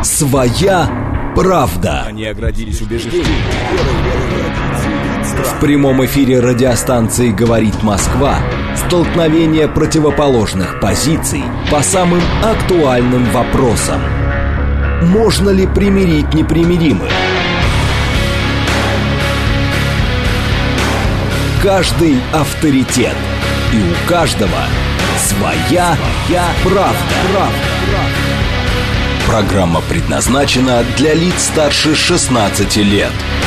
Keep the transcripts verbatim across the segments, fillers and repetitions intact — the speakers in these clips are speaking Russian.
Своя правда. Они оградились убеждением. В прямом эфире радиостанции «Говорит Москва» столкновение противоположных позиций по самым актуальным вопросам. Можно ли примирить непримиримых? Каждый авторитет. И у каждого своя, своя правда. правда. Программа предназначена для лиц старше шестнадцати лет.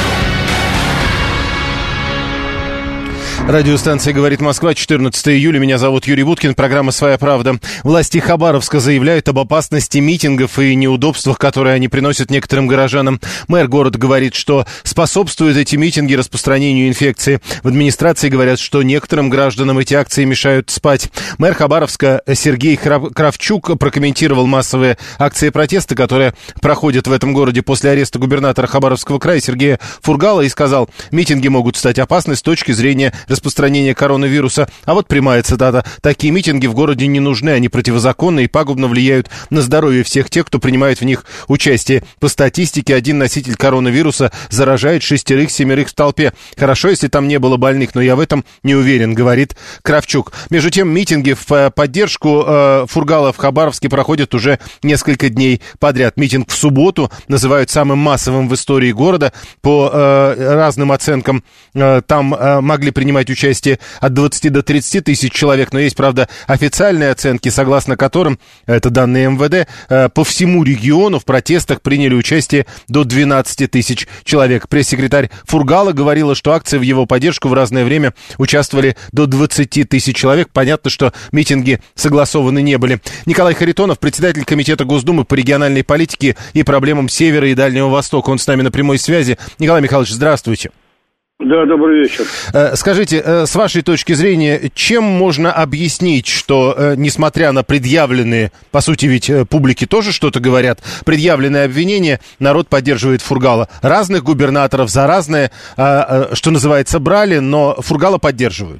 Радиостанция «Говорит Москва», четырнадцатого июля. Меня зовут Юрий Буткин. Программа «Своя правда». Власти Хабаровска заявляют об опасности митингов и неудобствах, которые они приносят некоторым горожанам. Мэр города говорит, что способствуют эти митинги распространению инфекции. В администрации говорят, что некоторым гражданам эти акции мешают спать. Мэр Хабаровска Сергей Кравчук прокомментировал массовые акции протеста, которые проходят в этом городе после ареста губернатора Хабаровского края Сергея Фургала, и сказал: митинги могут стать опасны с точки зрения распространения коронавируса. А вот прямая цитата: такие митинги в городе не нужны, они противозаконны и пагубно влияют на здоровье всех тех, кто принимает в них участие. По статистике, один носитель коронавируса заражает шестерых-семерых в толпе. Хорошо, если там не было больных, но я в этом не уверен, говорит Кравчук. Между тем, митинги в поддержку э, Фургала в Хабаровске проходят уже несколько дней подряд. Митинг в субботу называют самым массовым в истории города. По э, разным оценкам э, там э, могли принимать участие от двадцати до тридцати тысяч человек, но есть, правда, официальные оценки, согласно которым, это данные эм вэ дэ, по всему региону в протестах приняли участие до двенадцати тысяч человек. Пресс-секретарь Фургала говорила, что акции в его поддержку в разное время участвовали до двадцати тысяч человек. Понятно, что митинги согласованы не были. Николай Харитонов, председатель комитета Госдумы по региональной политике и проблемам Севера и Дальнего Востока. Он с нами на прямой связи. Николай Михайлович, здравствуйте. Да, добрый вечер. Скажите, с вашей точки зрения, чем можно объяснить, что, несмотря на предъявленные, по сути ведь публике тоже что-то говорят, предъявленные обвинения, народ поддерживает Фургала? Разных губернаторов за разное, что называется, брали, но Фургала поддерживают.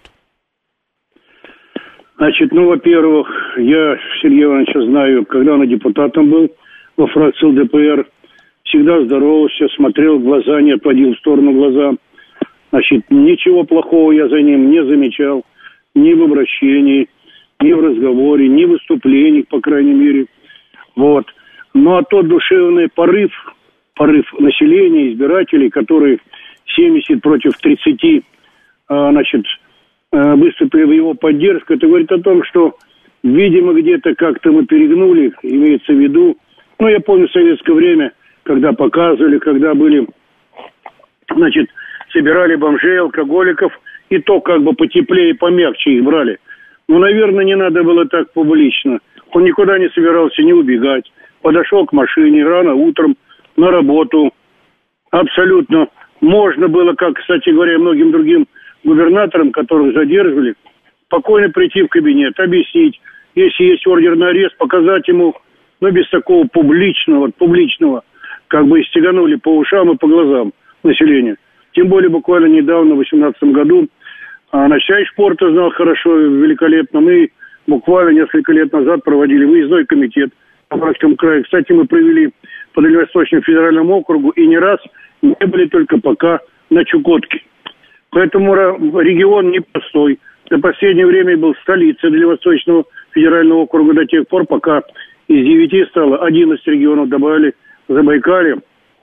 Значит, ну, во-первых, я Сергея Ивановича знаю, когда он депутатом был во фракции эл дэ пэ эр, всегда здоровался, смотрел в глаза, не отводил в сторону глаза. Значит, ничего плохого я за ним не замечал, ни в обращении, ни в разговоре, ни в выступлениях, по крайней мере. Вот. Ну, а тот душевный порыв, порыв населения, избирателей, которые семьдесят против тридцати, значит, выступили в его поддержку, это говорит о том, что, видимо, где-то как-то мы перегнули, имеется в виду. Ну, я помню в советское время, когда показывали, когда были, значит, собирали бомжей, алкоголиков, и то как бы потеплее, помягче их брали. Ну, наверное, не надо было так публично. Он никуда не собирался не убегать. Подошел к машине рано утром на работу. Абсолютно. Можно было, как, кстати говоря, многим другим губернаторам, которых задерживали, спокойно прийти в кабинет, объяснить, если есть ордер на арест, показать ему, но без такого публичного, публичного, как бы стеганули по ушам и по глазам населения. Тем более, буквально недавно, в две тысячи восемнадцатом году, а, начальник спорта знал хорошо, великолепно. Мы буквально несколько лет назад проводили выездной комитет в Хабаровском крае. Кстати, мы провели по Дальневосточному федеральному округу и не раз не были только пока на Чукотке. Поэтому регион непростой. До последнее время был столицей Дальневосточного федерального округа до тех пор, пока из девяти стало одиннадцать регионов, добавили Забайкалье,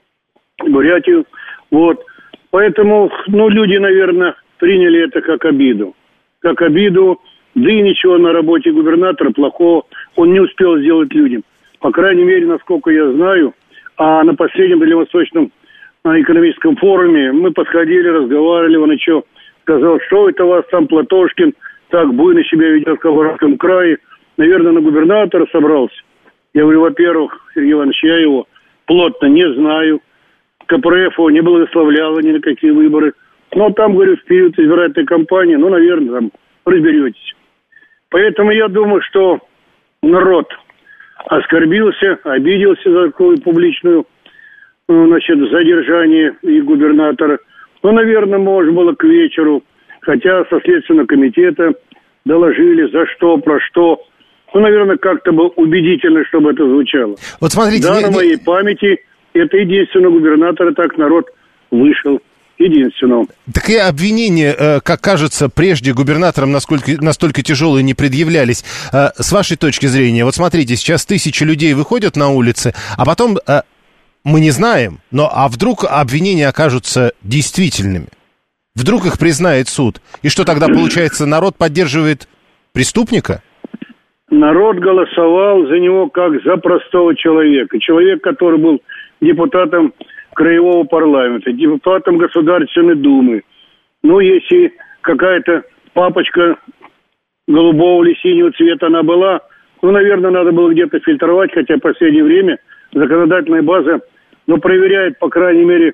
Бурятию. Вот. Поэтому, ну, люди, наверное, приняли это как обиду. Как обиду, да и ничего на работе губернатора плохого он не успел сделать людям. По крайней мере, насколько я знаю, а на последнем Дальневосточном экономическом форуме мы подходили, разговаривали, он еще сказал, что это у вас там Платошкин так буйно себя ведет в Хабаровском крае. Наверное, на губернатора собрался. Я говорю, во-первых, Сергей Иванович, я его плотно не знаю. ка пэ эр эф его не благословляла ни на какие выборы. Но там, говорю, в период избирательной кампании, ну, наверное, там разберетесь. Поэтому я думаю, что народ оскорбился, обиделся за такую публичную, значит, задержание и губернатора. Ну, наверное, можно было к вечеру, хотя со Следственного комитета доложили, за что, про что. Ну, наверное, как-то было убедительно, чтобы это звучало. Вот смотрите... Да, не, на не... моей памяти это единственного губернатора, так народ вышел. Единственного. Так и обвинения, как кажется, прежде губернаторам насколько, настолько тяжелые не предъявлялись. С вашей точки зрения, вот смотрите, сейчас тысячи людей выходят на улицы, а потом мы не знаем, но а вдруг обвинения окажутся действительными? Вдруг их признает суд? И что тогда получается, народ поддерживает преступника? Народ голосовал за него как за простого человека. Человек, который был депутатом Краевого парламента, депутатом Государственной Думы. Ну, если какая-то папочка голубого или синего цвета она была, ну, наверное, надо было где-то фильтровать, хотя в последнее время законодательная база, ну, проверяет, по крайней мере,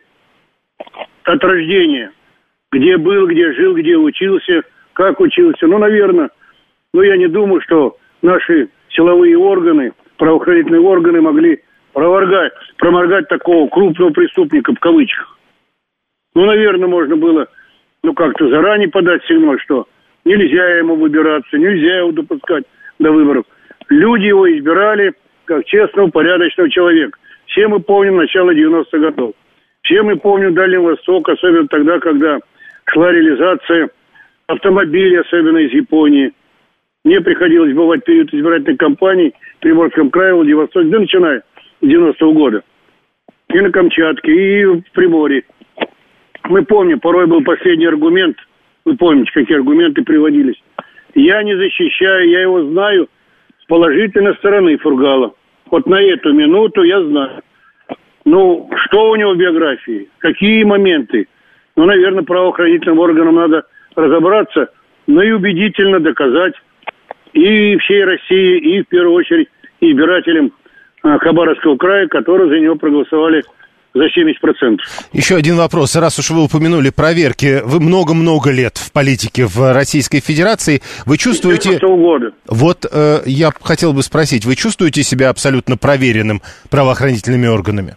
от рождения, где был, где жил, где учился, как учился. Ну, наверное, ну, я не думаю, что наши силовые органы, правоохранительные органы могли Проморгать, проморгать такого крупного преступника, в кавычках. Ну, наверное, можно было, ну, как-то заранее подать сигнал, что нельзя ему выбираться, нельзя его допускать до выборов. Люди его избирали как честного, порядочного человека. Все мы помним начало девяностых годов. Все мы помним Дальний Восток, особенно тогда, когда шла реализация автомобилей, особенно из Японии. Мне приходилось бывать в период избирательной кампании в Приморском крае, Владивостоке, да начиная девяностого года. И на Камчатке, и в Приморье. Мы помним, порой был последний аргумент. Вы помните, какие аргументы приводились. Я не защищаю, я его знаю с положительной стороны Фургала. Вот на эту минуту я знаю. Ну, что у него в биографии? Какие моменты? Ну, наверное, правоохранительным органам надо разобраться, но и убедительно доказать и всей России, и в первую очередь избирателям Хабаровского края, которые за него проголосовали за семьдесят процентов. Еще один вопрос. Раз уж вы упомянули проверки, вы много-много лет в политике в Российской Федерации. Вы чувствуете... девяностого года. Вот э, я хотел бы спросить, вы чувствуете себя абсолютно проверенным правоохранительными органами?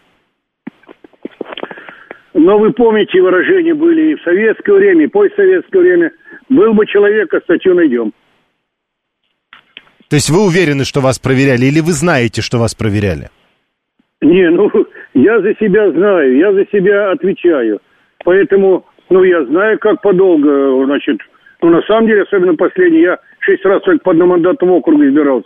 Но вы помните, выражения были и в советское время, и в постсоветское время. Был бы человек, а статью найдем. То есть вы уверены, что вас проверяли, или вы знаете, что вас проверяли? Не, ну, я за себя знаю, я за себя отвечаю. Поэтому, ну, я знаю, как подолго, значит, ну, на самом деле, особенно последний, я шесть раз только по одномандатному округу избирался.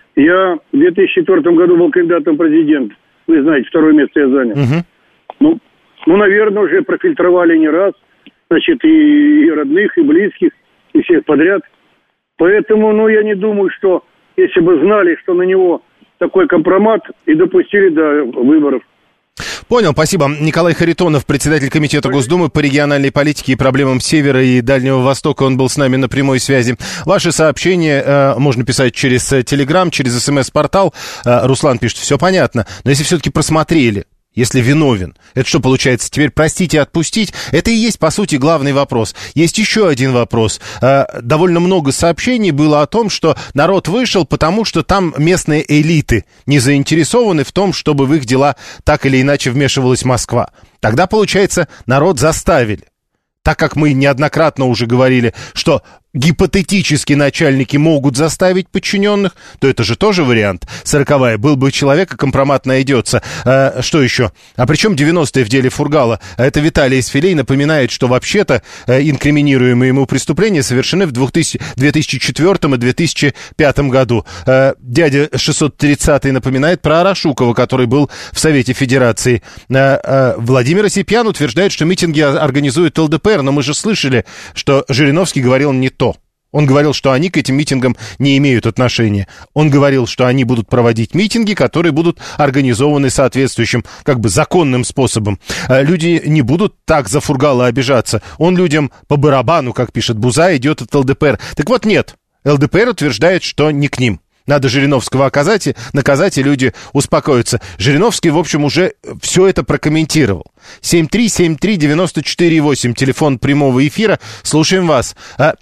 Я в две тысячи четвёртом году был кандидатом в президент. Вы знаете, второе место я занял. Угу. Ну, ну, наверное, уже профильтровали не раз, значит, и, и родных, и близких, и всех подряд. Поэтому, ну, я не думаю, что если бы знали, что на него такой компромат, и допустили до выборов. Понял, спасибо. Николай Харитонов, председатель комитета Госдумы по региональной политике и проблемам Севера и Дальнего Востока. Он был с нами на прямой связи. Ваши сообщения э, можно писать через Телеграм, через СМС-портал. Э, Руслан пишет, все понятно. Но если все-таки просмотрели, если виновен, это что получается? Теперь простить и отпустить? Это и есть, по сути, главный вопрос. Есть еще один вопрос. Э, довольно много сообщений было о том, что народ вышел, потому что там местные элиты не заинтересованы в том, чтобы в их дела так или иначе вмешивалась Москва. Тогда, получается, народ заставили. Так как мы неоднократно уже говорили, что гипотетически начальники могут заставить подчиненных, то это же тоже вариант. Сороковая. Был бы человек, а компромат найдется. А, что еще? А при чем девяностые в деле Фургала? Это Виталий из Филей напоминает, что вообще-то э, инкриминируемые ему преступления совершены в две тысячи четвёртом и две тысячи пятом году. Э, дядя шестьсот тридцатый напоминает про Арашукова, который был в Совете Федерации. Э, э, Владимир Осипьян утверждает, что митинги организует ЛДПР, но мы же слышали, что Жириновский говорил не то. Он говорил, что они к этим митингам не имеют отношения. Он говорил, что они будут проводить митинги, которые будут организованы соответствующим, как бы, законным способом. Люди не будут так за Фургала обижаться. Он людям по барабану, как пишет Буза, идет от ЛДПР. Так вот, нет. ЛДПР утверждает, что не к ним. Надо Жириновского оказать, и наказать, и люди успокоятся. Жириновский, в общем, уже все это прокомментировал. семь три семь три девять четыре восемь, телефон прямого эфира. Слушаем вас.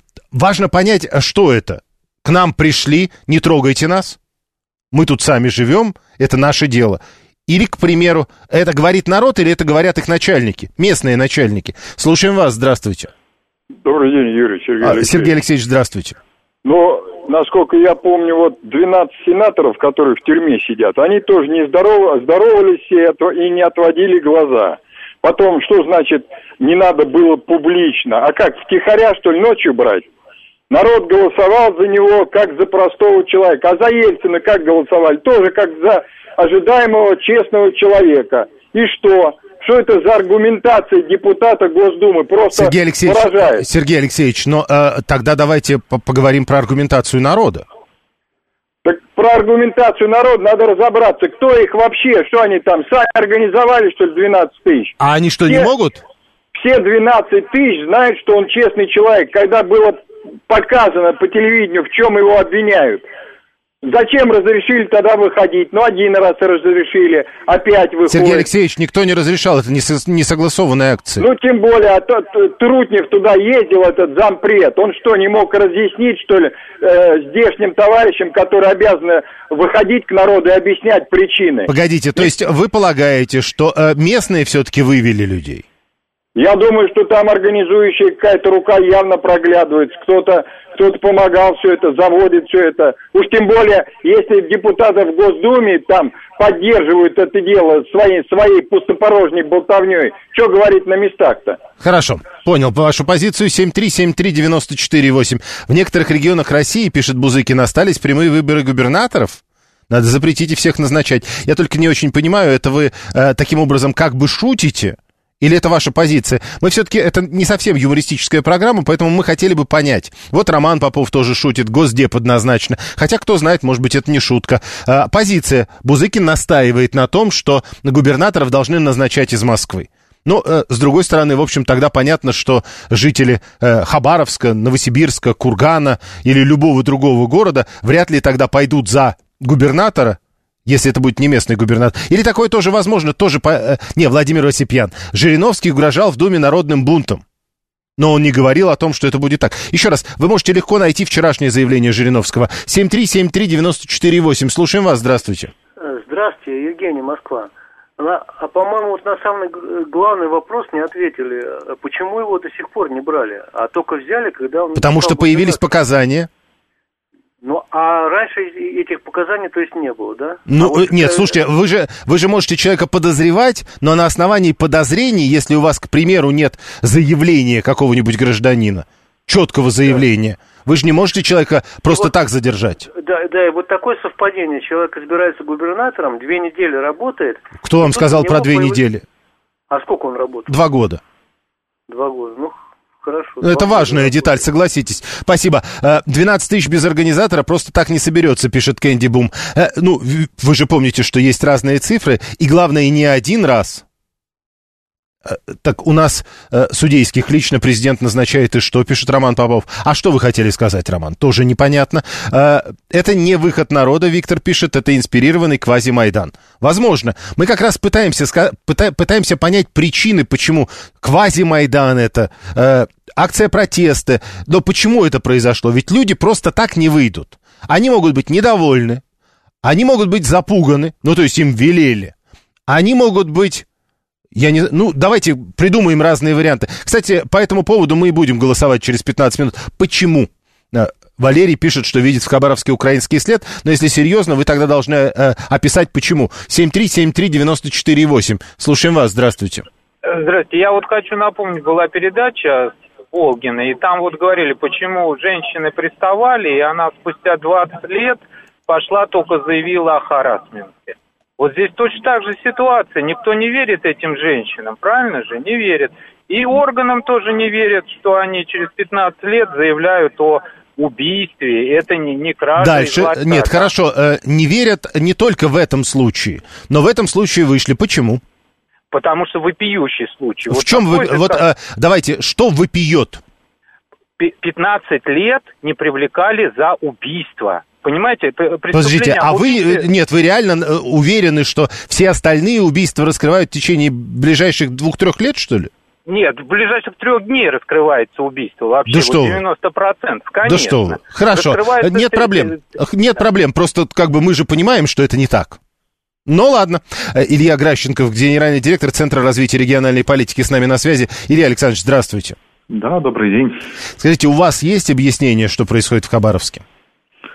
Важно понять, что это. К нам пришли, не трогайте нас. Мы тут сами живем, это наше дело. Или, к примеру, это говорит народ, или это говорят их начальники, местные начальники. Слушаем вас, здравствуйте. Добрый день, Юрий, Сергей Алексеевич. Сергей Алексеевич, здравствуйте. Но насколько я помню, вот двенадцать сенаторов, которые в тюрьме сидят, они тоже не здоров... здоровались и не отводили глаза. Потом, что значит, не надо было публично? А как, втихаря, что ли, ночью брать? Народ голосовал за него, как за простого человека. А за Ельцина как голосовали? Тоже как за ожидаемого честного человека. И что? Что это за аргументация депутата Госдумы? Просто Сергей Алексеевич, поражает. Сергей Алексеевич, но э, тогда давайте поговорим про аргументацию народа. Так про аргументацию народа надо разобраться. Кто их вообще? Что они там, сами организовали, что ли, двенадцать тысяч? А они что, все, не могут? Все двенадцать тысяч знают, что он честный человек. Когда было показано по телевидению, в чем его обвиняют. Зачем разрешили тогда выходить? Ну, один раз разрешили, опять выходит. Сергей Алексеевич, никто не разрешал, это не, со, не согласованная акция. Ну, тем более, а тот Трутнев туда ездил, этот зампред, он что, не мог разъяснить, что ли, э, здешним товарищам, которые обязаны выходить к народу и объяснять причины? Погодите, то есть вы полагаете, что э, местные все-таки вывели людей? Я думаю, что там организующая какая-то рука явно проглядывается. Кто-то, кто-то помогал все это, заводит все это. Уж тем более, если депутаты в Госдуме там поддерживают это дело своей, своей пустопорожней болтовней, что говорить на местах-то? Хорошо, понял вашу позицию. семь три семь три девяносто четыре восемь. В некоторых регионах России, пишет Бузыкин, остались прямые выборы губернаторов. Надо запретить и всех назначать. Я только не очень понимаю, это вы э, таким образом как бы шутите? Или это ваша позиция? Мы все-таки, это не совсем юмористическая программа, поэтому мы хотели бы понять. Вот Роман Попов тоже шутит, Госдеп однозначно. Хотя, кто знает, может быть, это не шутка. А, позиция. Бузыкин настаивает на том, что губернаторов должны назначать из Москвы. Ну, э, с другой стороны, в общем, тогда понятно, что жители э, Хабаровска, Новосибирска, Кургана или любого другого города вряд ли тогда пойдут за губернатора, если это будет не местный губернатор. Или такое тоже возможно, тоже... По... Э, не, Владимир Осипьян. Жириновский угрожал в Думе народным бунтом. Но он не говорил о том, что это будет так. Еще раз, вы можете легко найти вчерашнее заявление Жириновского. семь три семь три девяносто четыре восемь. Слушаем вас, здравствуйте. Здравствуйте, Евгений, Москва. А, по-моему, вот на самый главный вопрос не ответили. Почему его до сих пор не брали? А только взяли, когда он... Потому что появились показания. Ну, а раньше этих показаний, то есть, не было, да? Ну, а вот нет, это... слушайте, вы же, вы же можете человека подозревать, но на основании подозрений, если у вас, к примеру, нет заявления какого-нибудь гражданина, четкого заявления, да. Вы же не можете человека просто вот, так задержать. Да, да, и вот такое совпадение. Человек избирается губернатором, две недели работает. Кто вам сказал про две появилось... недели? А сколько он работает? Два года. Два года, ну... Хорошо. Это важная деталь, согласитесь. Спасибо. двенадцать тысяч без организатора просто так не соберется, пишет Кэнди Бум. Ну, вы же помните, что есть разные цифры, и главное, не один раз. Так у нас э, судейских лично президент назначает, и что, пишет Роман Попов. А что вы хотели сказать, Роман? Тоже непонятно. Э, это не выход народа, Виктор пишет, это инспирированный квази-майдан. Возможно. Мы как раз пытаемся, пыта, пытаемся понять причины, почему квази-майдан это, э, акция протеста. Но почему это произошло? Ведь люди просто так не выйдут. Они могут быть недовольны, они могут быть запуганы, ну, то есть им велели. Они могут быть... Я не... Ну, давайте придумаем разные варианты. Кстати, по этому поводу мы и будем голосовать через пятнадцать минут. Почему? Валерий пишет, что видит в Хабаровске украинский след, но если серьезно, вы тогда должны э, описать, почему. семь три семь три девяносто четыре восемь. Слушаем вас, здравствуйте. Здравствуйте, я вот хочу напомнить, была передача с Волгиной, и там вот говорили, почему женщины приставали, и она спустя двадцать лет пошла, только заявила о харассменте. Вот здесь точно так же ситуация. Никто не верит этим женщинам, правильно же? Не верит. И органам тоже не верят, что они через пятнадцать лет заявляют о убийстве. Это не, не кража. Дальше. Нет, хорошо. Э, не верят не только в этом случае, но в этом случае вышли. Почему? Потому что вопиющий случай. В вот чем вы... Вот э, давайте, что вопиет? пятнадцать лет не привлекали за убийство. Понимаете, Подождите, а вы, нет, вы реально уверены, что все остальные убийства раскрывают в течение ближайших двух-трех лет, что ли? Нет, в ближайших трех дней раскрывается убийство вообще, да что девяносто процентов, конечно. Да что вы, хорошо, нет проблем, нет да. проблем, просто как бы мы же понимаем, что это не так. Ну ладно, Илья Гращенков, генеральный директор Центра развития региональной политики, с нами на связи. Илья Александрович, здравствуйте. Да, добрый день. Скажите, у вас есть объяснение, что происходит в Хабаровске?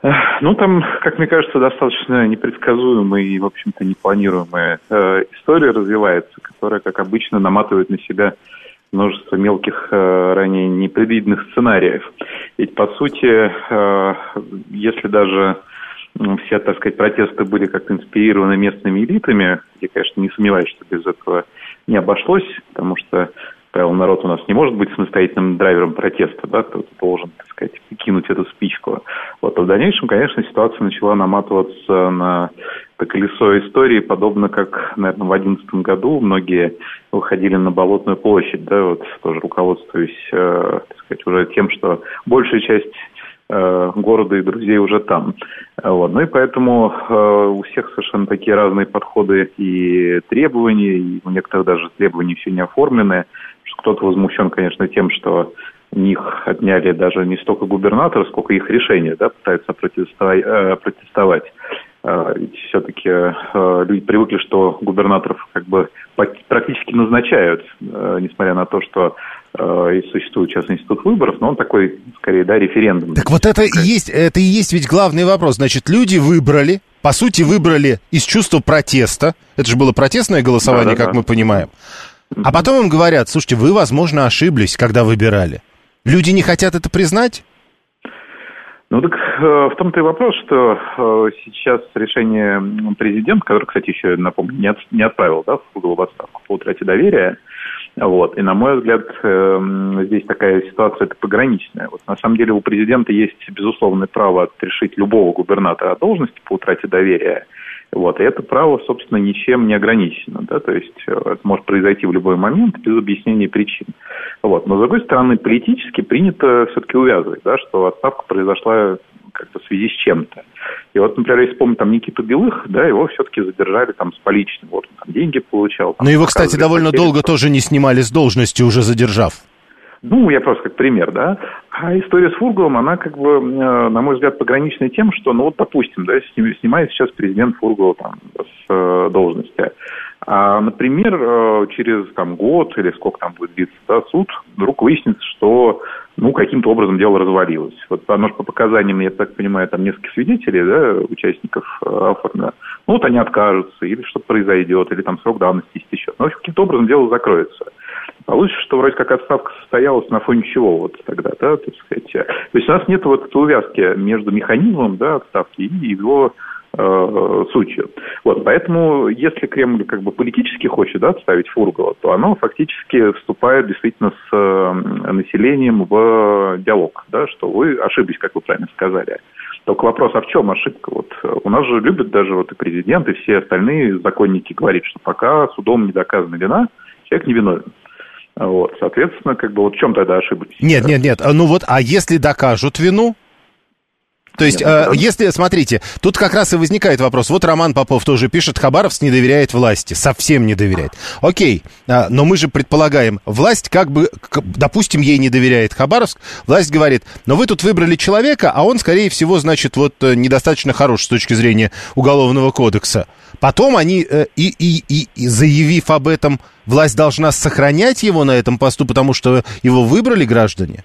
Ну, там, как мне кажется, достаточно непредсказуемая и, в общем-то, непланируемая э, история развивается, которая, как обычно, наматывает на себя множество мелких, э, ранее непредвиденных сценариев. Ведь, по сути, э, если даже все, так сказать, протесты были как-то инспирированы местными элитами, я, конечно, не сомневаюсь, что без этого не обошлось, потому что, как правило, народ у нас не может быть самостоятельным драйвером протеста, да, кто-то должен, так сказать, кинуть эту спичку. Вот, а в дальнейшем, конечно, ситуация начала наматываться на это колесо истории, подобно как, наверное, в две тысячи одиннадцатом году многие выходили на Болотную площадь, да, вот тоже руководствуясь, э, так сказать, уже тем, что большая часть э, города и друзей уже там. Вот. Ну и поэтому э, у всех совершенно такие разные подходы и требования, и у некоторых даже требования все не оформлены. Кто-то возмущен, конечно, тем, что у них отняли даже не столько губернатора, сколько их решения, да, пытаются протестовать. Э, протестовать. Э, ведь все-таки э, люди привыкли, что губернаторов как бы практически назначают, э, несмотря на то, что э, существует сейчас институт выборов, но он такой, скорее, да, референдум. Так вот это и есть, это и есть ведь главный вопрос. Значит, люди выбрали, по сути, выбрали из чувства протеста. Это же было протестное голосование, да, да, как да. мы понимаем. А потом им говорят: слушайте, вы, возможно, ошиблись, когда выбирали. Люди не хотят это признать? Ну так э, в том-то и вопрос, что э, сейчас решение президента, который, кстати, еще, напомню, не, от, не отправил, да, в отставку по утрате доверия, вот, и, на мой взгляд, э, здесь такая ситуация это пограничная. Вот, на самом деле у президента есть безусловное право отрешить любого губернатора от должности по утрате доверия. Вот, и это право, собственно, ничем не ограничено, да, то есть это может произойти в любой момент без объяснения причин. Вот, но, с другой стороны, политически принято все-таки увязывать, да, что отставка произошла как-то в связи с чем-то. И вот, например, если вспомнить там Никиту Белых, да, его все-таки задержали там с поличным, вот он там деньги получал. Там, но его, кстати, довольно долго тоже не снимали с должности, уже задержав. Ну, я просто как пример, да. А история с Фургалом, она, как бы, на мой взгляд, пограничная тем, что, ну, вот, допустим, да, снимает сейчас президент Фургала там с э, должности. А, например, через там год или сколько там будет длиться, да, суд, вдруг выяснится, что, ну, каким-то образом дело развалилось. Вот, оно же по показаниям, я так понимаю, там несколько свидетелей, да, участников оформлено. Ну, вот они откажутся, или что-то произойдет, или там срок давности истечет. Но, в общем, каким-то образом дело закроется. Получится, что вроде как отставка состоялась на фоне чего вот тогда, да, так сказать. То есть у нас нет вот этой увязки между механизмом, да, отставки и его э, сутью. Вот, поэтому, если Кремль как бы политически хочет, да, отставить Фургала, то оно фактически вступает действительно с э, населением в диалог, да, что вы ошиблись, как вы правильно сказали. Только вопрос, а в чем ошибка? Вот у нас же любят даже вот и президент, и все остальные законники говорить, что пока судом не доказана вина, человек не виновен. Вот, соответственно, как бы вот в чем тогда ошиблись? Нет, нет, нет, ну вот, а если докажут вину? То есть, Нет, э, если, смотрите, тут как раз и возникает вопрос. Вот Роман Попов тоже пишет: Хабаровск не доверяет власти, совсем не доверяет. Окей, э, но мы же предполагаем, власть как бы, допустим, ей не доверяет Хабаровск, власть говорит: но вы тут выбрали человека, а он, скорее всего, значит, вот недостаточно хорош с точки зрения Уголовного кодекса. Потом они, э, и, и, и, и заявив об этом, власть должна сохранять его на этом посту, потому что его выбрали граждане?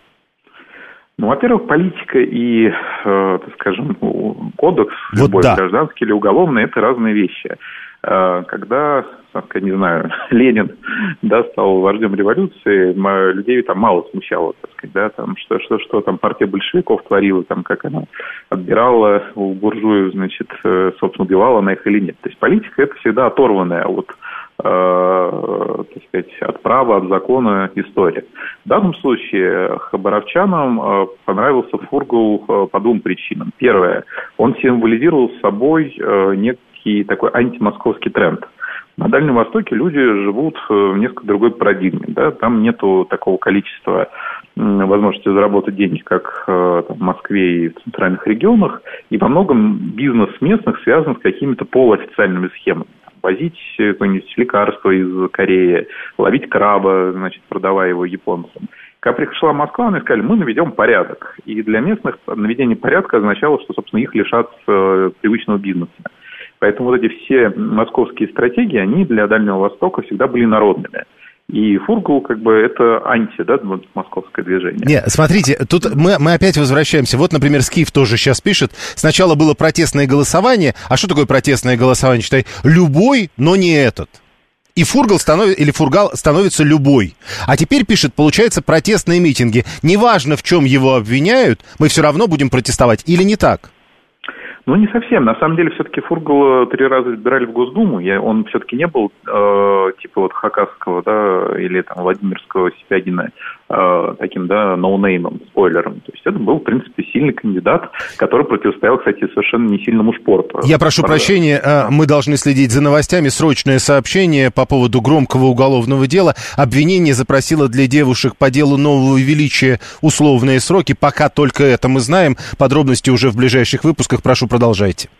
Ну, во-первых, политика и, э, так скажем, кодекс, вот любой, да. гражданский или уголовный, это разные вещи. Э, когда, я не знаю, Ленин, да, стал вождем революции, людей там мало смущало, так сказать, да, там, что, что, что там партия большевиков творила, там, как она отбирала у буржуев, значит, собственно, убивала она их или нет. То есть политика — это всегда оторванная от Э, так сказать, от права, от закона история. В данном случае хабаровчанам э, понравился Фургал э, по двум причинам. Первое, он символизировал собой э, некий такой антимосковский тренд. На Дальнем Востоке люди живут в несколько другой парадигме. Да? Там нету такого количества возможности заработать денег, как э, там, в Москве и в центральных регионах. И во многом бизнес местных связан с какими-то полуофициальными схемами. Возить какое-нибудь лекарство из Кореи, ловить краба, значит, продавая его японцам. Когда пришла Москва, они сказали: мы наведем порядок. И для местных наведение порядка означало, что, собственно, их лишат э, привычного бизнеса. Поэтому вот эти все московские стратегии, они для Дальнего Востока всегда были народными. И Фургал, как бы, это анти, да, вот, московское движение. Не, смотрите, тут мы, мы опять возвращаемся. Вот, например, Скиф тоже сейчас пишет. Сначала было протестное голосование. А что такое протестное голосование? Считай, любой, но не этот. И Фургал становится, или Фургал становится любой. А теперь пишет, получается, протестные митинги. Неважно, в чем его обвиняют, мы все равно будем протестовать. Или не так? Ну, не совсем. На самом деле, все-таки Фургала три раза избирали в Госдуму. Я, он все-таки не был э, типа вот Хакасского, да, или там Владимирского Сипягина э, таким, да, ноунеймом, спойлером. То есть это был, в принципе, сильный кандидат, который противостоял, кстати, совершенно не сильному шпорту. Я прошу Правда. прощения, мы должны следить за новостями. Срочное сообщение по поводу громкого уголовного дела. Обвинение запросило для девушек по делу нового величия условные сроки. Пока только это мы знаем. Подробности уже в ближайших выпусках. Прошу, продолжайте.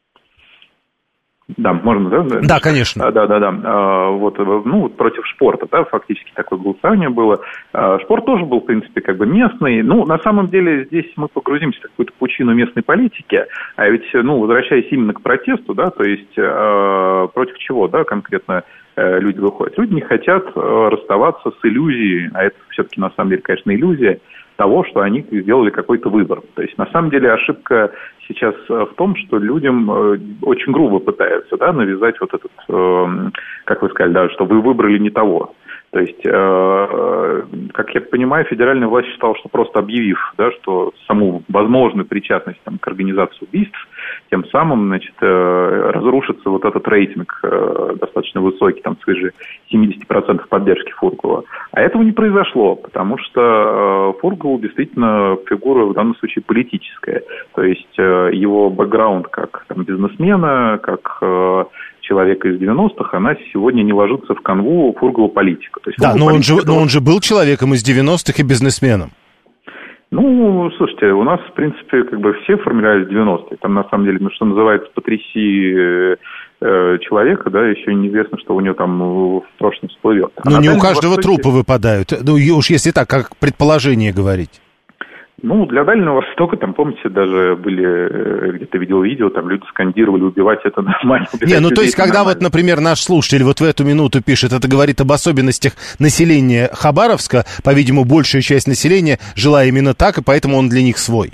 Да, можно, да? Да, конечно. Да, да, да. А, вот, ну, против шпорта, да, фактически такое голосование было. А, шпорт тоже был, в принципе, как бы местный. Ну, на самом деле, здесь мы погрузимся в какую-то пучину местной политики, а ведь, ну, возвращаясь именно к протесту, да, то есть а, против чего, да, конкретно а, люди выходят. Люди не хотят а, расставаться с иллюзией, а это все-таки, на самом деле, конечно, иллюзия того, что они сделали какой-то выбор. То есть, на самом деле, ошибка сейчас в том, что людям очень грубо пытаются, да, навязать вот этот, э, как вы сказали, да, что вы выбрали не того. То есть, э, как я понимаю, федеральная власть считала, что просто объявив, да, что саму возможную причастность там, к организации убийств, тем самым, значит, э, разрушится вот этот рейтинг э, достаточно высокий, там, свыше семьдесят процентов поддержки Фургала. А этого не произошло, потому что э, Фургал действительно фигура в данном случае политическая. То есть, э, его бэкграунд как там, бизнесмена, как... Э, человека из девяностых, она сегодня не ложится в канву Фургала политика. То есть, да, но он, же, но он же был человеком из девяностых и бизнесменом. Ну, слушайте, у нас, в принципе, как бы все формировались в девяностые. Там, на самом деле, ну, что называется, потряси э, э, человека, да, еще неизвестно, что у него там в прошлом всплывет. Ну, не у каждого Востоке... трупа выпадают. Ну, уж если так, как предположение говорить. Ну, для Дальнего Востока, там, помните, даже были, где-то видел видео, там люди скандировали, убивать это нормально. Не, ну, то есть, когда нормально. Вот, например, наш слушатель вот в эту минуту пишет, это говорит об особенностях населения Хабаровска, по-видимому, большая часть населения жила именно так, и поэтому он для них свой.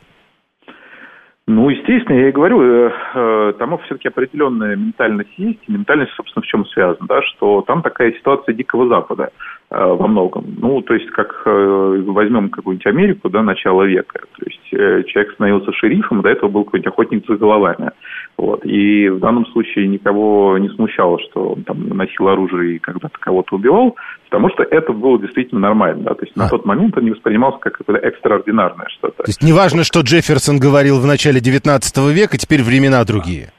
Ну, естественно, я и говорю, э, э, там все-таки определенная ментальность есть, и ментальность, собственно, в чем связана, да, что там такая ситуация Дикого Запада э, во многом. Ну, то есть, как э, возьмем какую-нибудь Америку, да, начало века, то есть, э, человек становился шерифом, до этого был какой-нибудь охотник за головами, вот, и в данном случае никого не смущало, что он там носил оружие и когда-то кого-то убивал, потому что это было действительно нормально, да, то есть, а. на тот момент он не воспринимался как какое-то экстраординарное что-то. То есть, неважно, что Джефферсон говорил в начале девятнадцатого века, теперь времена другие.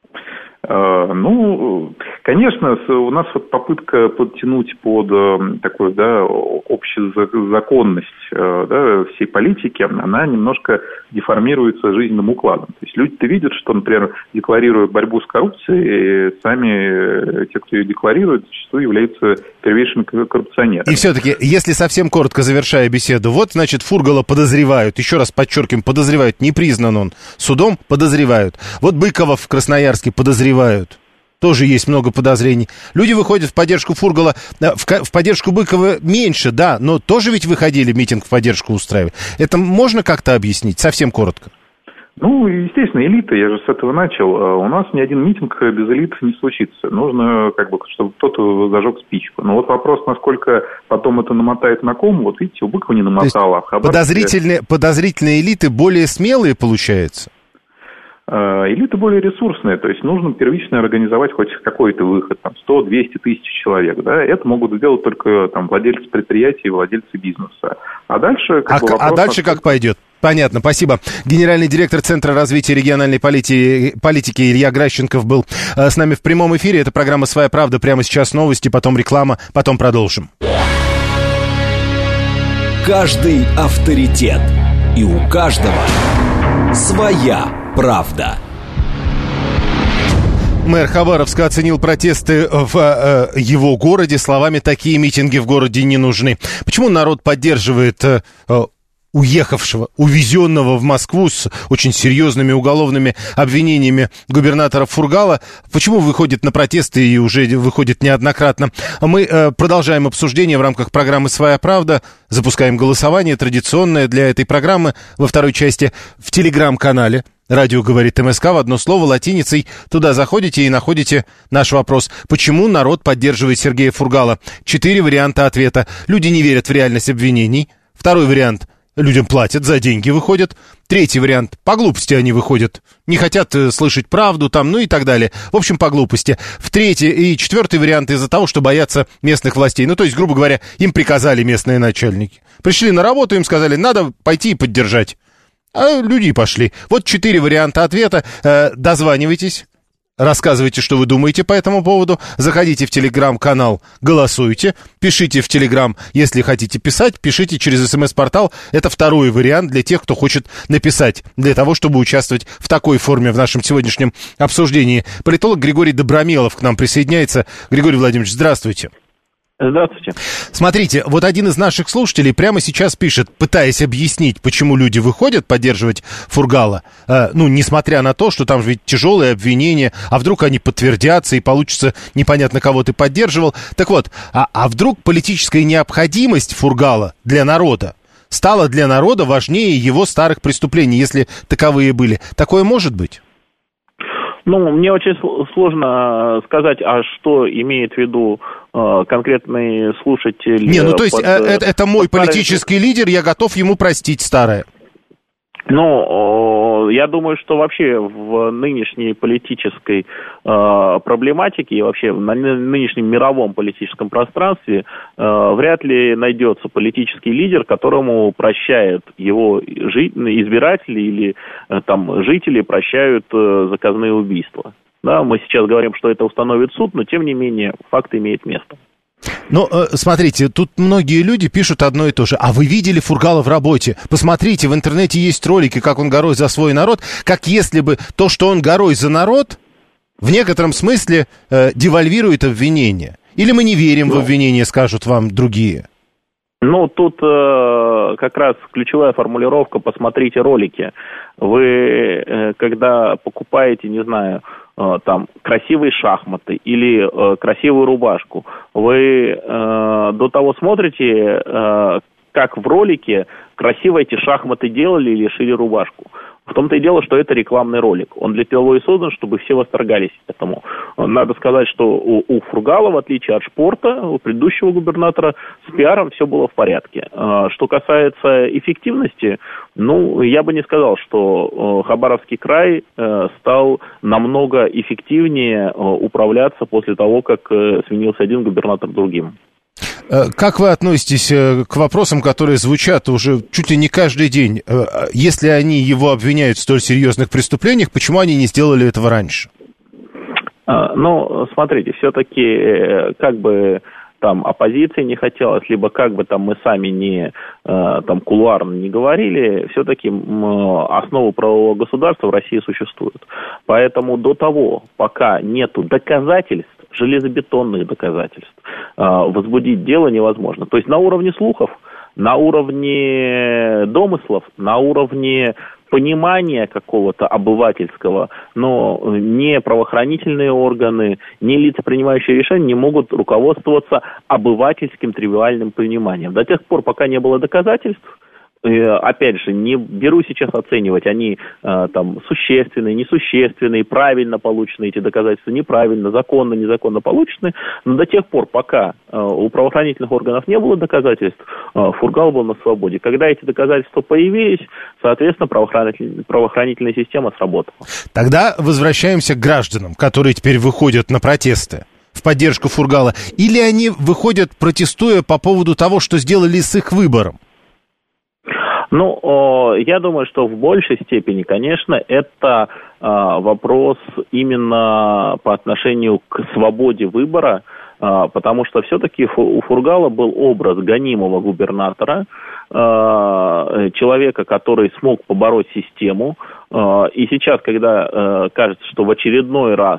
Ну, конечно, у нас вот попытка подтянуть под такую, да, общезаконность, да, всей политики, она немножко деформируется жизненным укладом. То есть люди-то видят, что, например, декларируя борьбу с коррупцией, сами те, кто ее декларирует, зачастую являются первейшими коррупционерами. И все-таки, если совсем коротко завершая беседу, вот, значит, Фургала подозревают, еще раз подчеркиваем, подозревают, не признан он судом, подозревают. Вот Быкова в Красноярске подозревают. Тоже есть много подозрений. Люди выходят в поддержку Фургала, в, в поддержку Быкова меньше, да, но тоже ведь выходили митинг в поддержку устраивать. Это можно как-то объяснить? Совсем коротко. Ну, естественно, элита, я же с этого начал. У нас ни один митинг без элит не случится. Нужно, как бы, чтобы кто-то зажег спичку. Но вот вопрос, насколько потом это намотает на ком, вот видите, у Быкова не намотало. А в Хабаровске... подозрительные, подозрительные элиты более смелые, получается? Элиты более ресурсные, то есть нужно первично организовать хоть какой-то выход, там сто-двести тысяч человек, да, это могут сделать только там владельцы предприятий, владельцы бизнеса. А дальше... Как а, бы, вопрос, а дальше как пойдет? Понятно, спасибо. Генеральный директор Центра развития региональной политики, политики Илья Гращенков был э, с нами в прямом эфире. Это программа «Своя правда». Прямо сейчас новости, потом реклама, потом продолжим. Каждый авторитет. И у каждого своя правда. Мэр Хабаровска оценил протесты в э, его городе словами: такие митинги в городе не нужны. Почему народ поддерживает э, уехавшего, увезенного в Москву с очень серьезными уголовными обвинениями губернатора Фургала. Почему выходит на протесты и уже выходит неоднократно? Мы э, продолжаем обсуждение в рамках программы «Своя правда». Запускаем голосование, традиционное для этой программы во второй части в телеграм-канале «Радио говорит МСК» в одно слово латиницей. Туда заходите и находите наш вопрос. Почему народ поддерживает Сергея Фургала? Четыре варианта ответа. Люди не верят в реальность обвинений. Второй вариант. Людям платят, за деньги выходят. Третий вариант. По глупости они выходят. Не хотят э, слышать правду там, ну и так далее. В общем, по глупости. В третий и четвертый вариант из-за того, что боятся местных властей. Ну, то есть, грубо говоря, им приказали местные начальники. Пришли на работу, им сказали, надо пойти и поддержать. А люди и пошли. Вот четыре варианта ответа. Э, дозванивайтесь. Рассказывайте, что вы думаете по этому поводу. Заходите в телеграм-канал, голосуйте. Пишите в телеграм, если хотите писать. Пишите через смс-портал. Это второй вариант для тех, кто хочет написать. Для того, чтобы участвовать в такой форме в нашем сегодняшнем обсуждении. Политолог Григорий Добромелов к нам присоединяется. Григорий Владимирович, здравствуйте. Здравствуйте. Смотрите, вот один из наших слушателей прямо сейчас пишет, пытаясь объяснить, почему люди выходят поддерживать Фургала, э, ну, несмотря на то, что там ведь тяжелые обвинения, а вдруг они подтвердятся и получится непонятно, кого ты поддерживал. Так вот, а, а вдруг политическая необходимость Фургала для народа стала для народа важнее его старых преступлений, если таковые были? Такое может быть? Ну, мне очень сложно сказать, а что имеет в виду э, конкретный слушатель. Не, ну то есть под, э, это, это мой под... политический лидер, я готов ему простить старое. Ну, я думаю, что вообще в нынешней политической э, проблематике и вообще в нынешнем мировом политическом пространстве э, вряд ли найдется политический лидер, которому прощают его жи- избиратели или э, там жители прощают э, заказные убийства. Да, мы сейчас говорим, что это установит суд, но тем не менее факт имеет место. Ну, смотрите, тут многие люди пишут одно и то же. А вы видели Фургала в работе? Посмотрите, в интернете есть ролики, как он горой за свой народ. Как если бы то, что он горой за народ, в некотором смысле э, девальвирует обвинение. Или мы не верим ну, в обвинение, скажут вам другие. Ну, тут э, как раз ключевая формулировка «посмотрите ролики». Вы, э, когда покупаете, не знаю, э, там, красивые шахматы или э, красивую рубашку, вы э, до того смотрите, э, как в ролике красиво эти шахматы делали или шили рубашку. В том-то и дело, что это рекламный ролик. Он для того и создан, чтобы все восторгались этому. Надо сказать, что у, у Фургала, в отличие от Шпорта, у предыдущего губернатора, с пиаром все было в порядке. Что касается эффективности, ну, я бы не сказал, что Хабаровский край стал намного эффективнее управляться после того, как сменился один губернатор другим. Как вы относитесь к вопросам, которые звучат уже чуть ли не каждый день? Если они его обвиняют в столь серьезных преступлениях, почему они не сделали этого раньше? Ну, смотрите, все-таки как бы там оппозиции не хотелось, либо как бы там мы сами не там кулуарно не говорили, все-таки основы правового государства в России существуют. Поэтому до того, пока нету доказательств, железобетонных доказательств, возбудить дело невозможно. То есть на уровне слухов, на уровне домыслов, на уровне понимания какого-то обывательского, но не правоохранительные органы, не лица, принимающие решения, не могут руководствоваться обывательским тривиальным пониманием. До тех пор, пока не было доказательств, опять же, не беру сейчас оценивать, они э, там существенные, несущественные, правильно получены эти доказательства, неправильно, законно, незаконно получены, но до тех пор, пока э, у правоохранительных органов не было доказательств, э, Фургал был на свободе. Когда эти доказательства появились, соответственно, правоохранитель, правоохранительная система сработала. Тогда возвращаемся к гражданам, которые теперь выходят на протесты в поддержку Фургала. Или они выходят, протестуя по поводу того, что сделали с их выбором? Ну, я думаю, что в большей степени, конечно, это вопрос именно по отношению к свободе выбора, потому что все-таки у Фургала был образ гонимого губернатора, человека, который смог побороть систему. И сейчас, когда кажется, что в очередной раз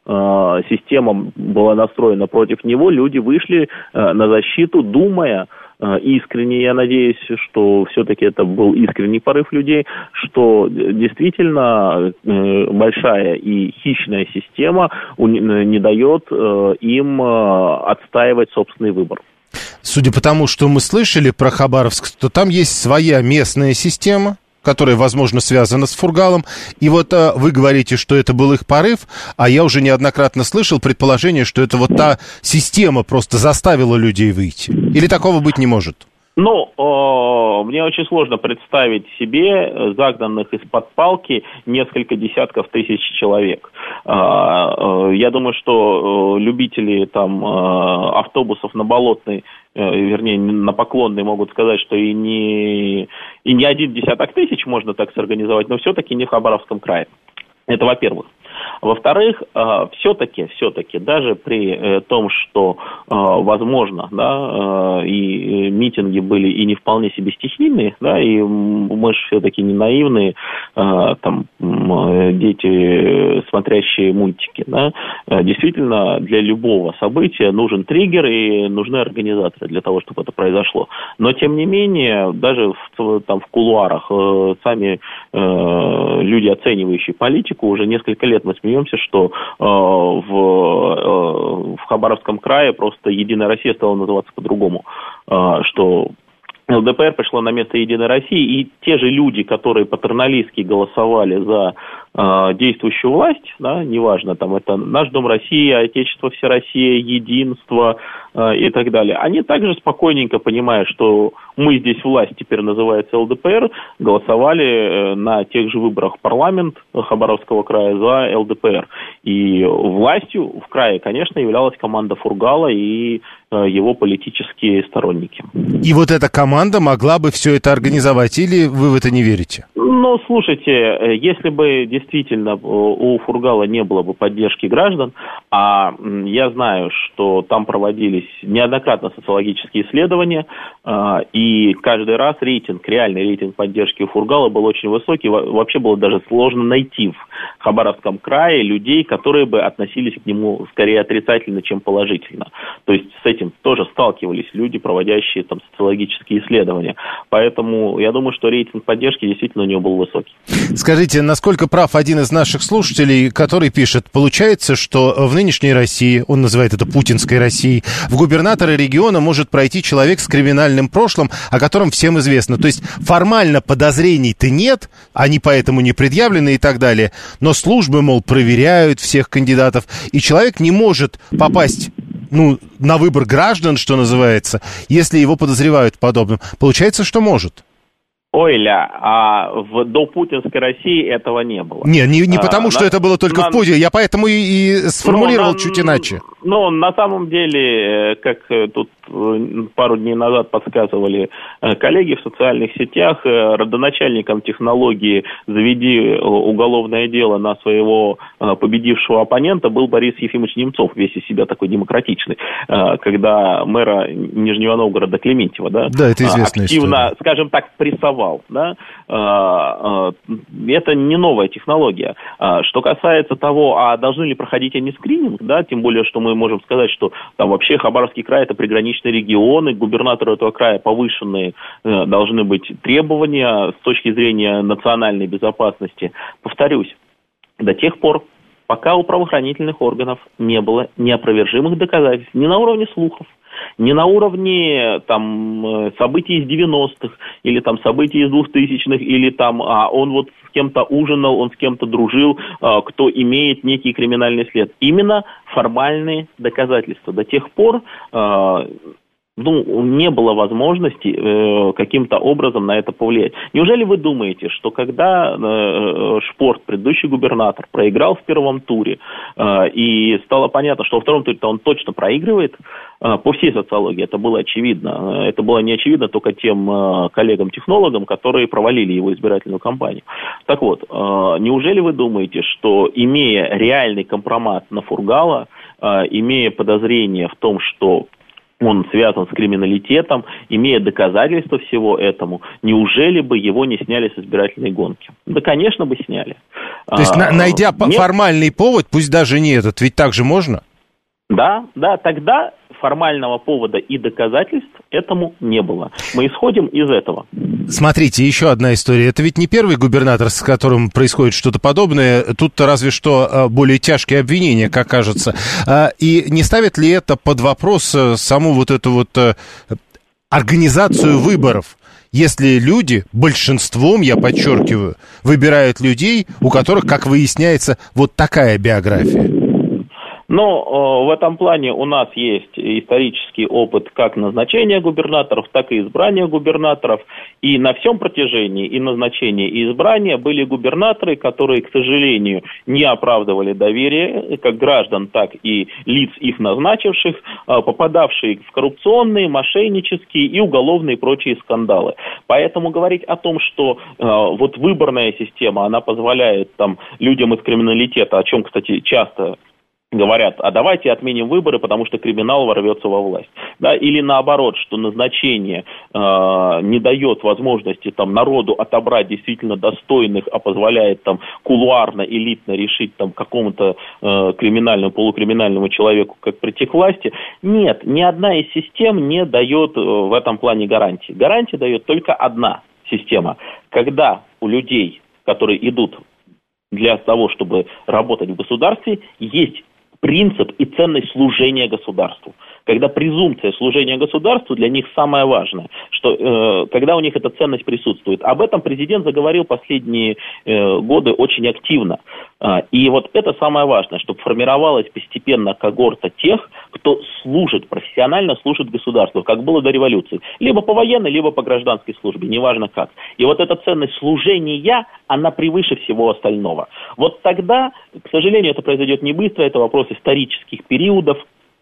система была настроена против него, люди вышли на защиту, думая, искренне, я надеюсь, что все-таки это был искренний порыв людей, что действительно большая и хищная система не дает им отстаивать собственный выбор. Судя по тому, что мы слышали про Хабаровск, то там есть своя местная система, которая, возможно, связана с Фургалом. И вот а, вы говорите, что это был их порыв, а я уже неоднократно слышал предположение, что это вот та система просто заставила людей выйти. Или такого быть не может? Ну, э, мне очень сложно представить себе загнанных из-под палки несколько десятков тысяч человек. Э, э, я думаю, что э, любители там э, автобусов на Болотной, э, вернее, на Поклонной могут сказать, что и не, и не один десяток тысяч можно так сорганизовать, но все-таки не в Хабаровском крае. Это во-первых. Во-вторых, все-таки, все-таки, даже при том, что, возможно, да, и митинги были и не вполне себе стихийные, да, и мы же все-таки не наивные, там, дети, смотрящие мультики, да, действительно, для любого события нужен триггер и нужны организаторы для того, чтобы это произошло. Но, тем не менее, даже в, там, в кулуарах сами люди, оценивающие политику, уже несколько лет мы смеемся, что э, в, э, в Хабаровском крае просто «Единая Россия» стала называться по-другому, э, что ЛДПР пришло на место «Единой России», и те же люди, которые патерналистски голосовали за э, действующую власть, да, неважно, там это «Наш Дом России», «Отечество Всероссия», «Единство» э, и так далее, они также спокойненько, понимая, что мы здесь власть, теперь называется ЛДПР, голосовали э, на тех же выборах в парламент Хабаровского края за ЛДПР. И властью в крае, конечно, являлась команда Фургала и э, его политические сторонники. И вот эта команда могла бы все это организовать, или вы в это не верите? Ну, слушайте, если бы действительно у Фургала не было бы поддержки граждан, а я знаю, что там проводились неоднократно социологические исследования, и каждый раз рейтинг, реальный рейтинг поддержки у Фургала был очень высокий, вообще было даже сложно найти в Хабаровском крае людей, которые бы относились к нему скорее отрицательно, чем положительно. То есть с этим тоже сталкивались люди, проводящие там социологические исследования. Поэтому я думаю, что рейтинг поддержки действительно у него был высокий. Скажите, насколько прав один из наших слушателей, который пишет: получается, что в нынешней России, он называет это путинской Россией, в губернатора региона может пройти человек с криминальным прошлым, о котором всем известно. То есть формально подозрений-то нет, они поэтому не предъявлены и так далее, но службы, мол, проверяют всех кандидатов, и человек не может попасть, ну, на выбор граждан, что называется, если его подозревают в подобном. Получается, что может. Ой-ля, а в допутинской России этого не было. Не, не, не потому, а, что на, это было только на, в Путине, я поэтому и, и сформулировал ну, чуть на, иначе. Ну, на самом деле, как тут пару дней назад подсказывали коллеги в социальных сетях, родоначальником технологии «Заведи уголовное дело на своего победившего оппонента» был Борис Ефимович Немцов, весь из себя такой демократичный, когда мэра Нижнего Новгорода Клементьева, да, да, это известная активно, история, скажем так, прессовал, да, это не новая технология. Что касается того, а должны ли проходить они скрининг, да, тем более, что мы можем сказать, что там вообще Хабаровский край — это приграничный регионы, губернатору этого края повышенные э, должны быть требования с точки зрения национальной безопасности. Повторюсь, до тех пор, пока у правоохранительных органов не было неопровержимых доказательств ни на уровне слухов, ни на уровне там событий из девяностых, или там событий из двухтысячных, или там а, он вот с кем-то ужинал, он с кем-то дружил, а, кто имеет некий криминальный след. Именно формальные доказательства. До тех пор а, ну, не было возможности э, каким-то образом на это повлиять. Неужели вы думаете, что когда э, Шпорт, предыдущий губернатор, проиграл в первом туре, э, и стало понятно, что во втором туре-то он точно проигрывает, э, по всей социологии это было очевидно. Это было не очевидно только тем э, коллегам-технологам, которые провалили его избирательную кампанию. Так вот, э, неужели вы думаете, что, имея реальный компромат на Фургала, э, имея подозрение в том, что он связан с криминалитетом, имея доказательства всего этому, неужели бы его не сняли с избирательной гонки? Да, конечно, бы сняли. То есть, а, найдя нет... формальный повод, пусть даже не этот, ведь так же можно? Да, да, тогда формального повода и доказательств этому не было. Мы исходим из этого. Смотрите, еще одна история. Это ведь не первый губернатор, с которым происходит что-то подобное. Тут-то разве что более тяжкие обвинения, как кажется. И не ставит ли это под вопрос саму вот эту вот организацию выборов? Если люди, большинством, я подчеркиваю, выбирают людей, у которых, как выясняется, вот такая биография. Но э, в этом плане у нас есть исторический опыт как назначения губернаторов, так и избрания губернаторов. И на всем протяжении и назначения, и избрания были губернаторы, которые, к сожалению, не оправдывали доверие как граждан, так и лиц их назначивших, э, попадавшие в коррупционные, мошеннические и уголовные и прочие скандалы. Поэтому говорить о том, что э, вот выборная система, она позволяет там людям из криминалитета, о чем, кстати, часто говорят, а давайте отменим выборы, потому что криминал ворвется во власть. Да? Или наоборот, что назначение э, не дает возможности там, народу отобрать действительно достойных, а позволяет там, кулуарно, элитно решить там, какому-то э, криминальному, полукриминальному человеку, как прийти к власти. Нет, ни одна из систем не дает э, в этом плане гарантии. Гарантии дает только одна система. Когда у людей, которые идут для того, чтобы работать в государстве, есть принцип и ценность служения государству. Когда презумпция служения государству для них самое важное, что э, когда у них эта ценность присутствует. Об этом президент заговорил последние э, годы очень активно. Э, и вот это самое важное, чтобы формировалась постепенно когорта тех, кто служит, профессионально служит государству, как было до революции. Либо по военной, либо по гражданской службе, неважно как. И вот эта ценность служения, она превыше всего остального. Вот тогда, к сожалению, это произойдет не быстро, это вопрос исторических периодов,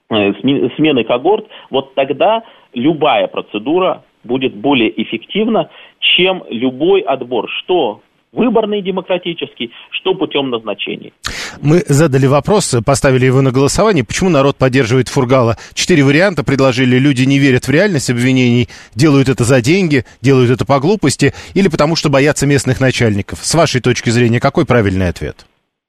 смены когорт, вот тогда любая процедура будет более эффективна, чем любой отбор, что выборный демократический, что путем назначений. Мы задали вопрос, поставили его на голосование, почему народ поддерживает Фургала. Четыре варианта предложили: люди не верят в реальность обвинений, делают это за деньги, делают это по глупости, или потому что боятся местных начальников. С вашей точки зрения, какой правильный ответ?